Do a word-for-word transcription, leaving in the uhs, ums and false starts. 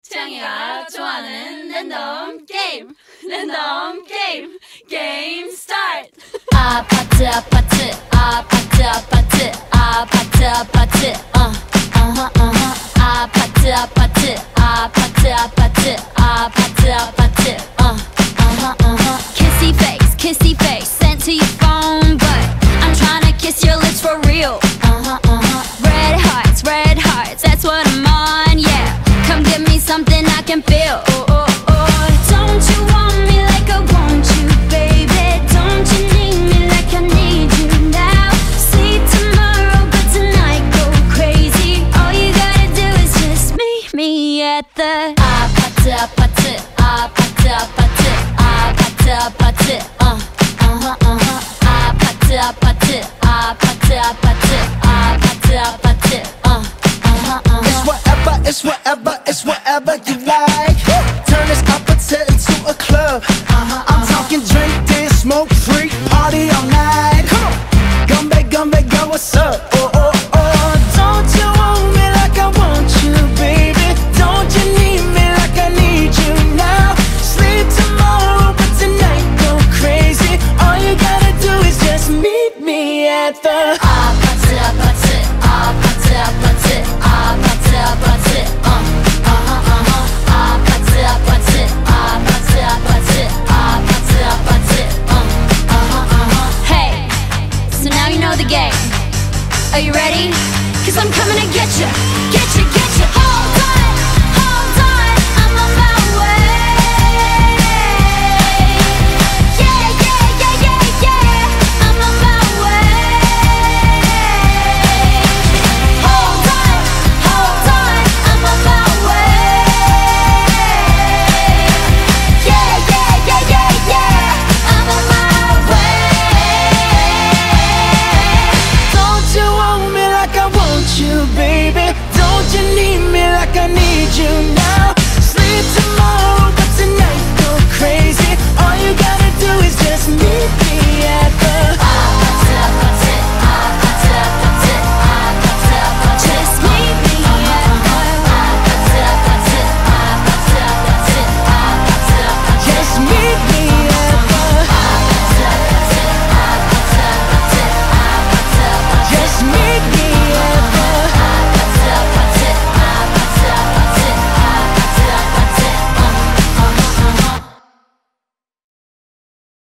태양이가 좋아하는 랜덤 게임 랜덤 게임 게임 스타트. 아파트 아파트 아파트 아파트 아파트 아파트 어 어허 어허 아파트 아파트 아파트 아파트 아파트 아파트 어 어허 어허 Kissy face kissy face sent to your phone but I'm tryna kiss your lips for real. Uh-huh uh-huh red hearts red hearts that's what I'm on. Yeah come give me something I can feel. Oh oh oh don't you want me like I want you baby. Don't you need me like I need you now. See tomorrow but tonight go crazy. All you gotta do is just meet me at the 아파트 아파트 아파트 아파트 아파트 아파트 어 어허 어허 아파트 아파트 아파트 아파트 아파트 아파트 어 어허 어허 It's whatever, it's whatever, it's whatever you like.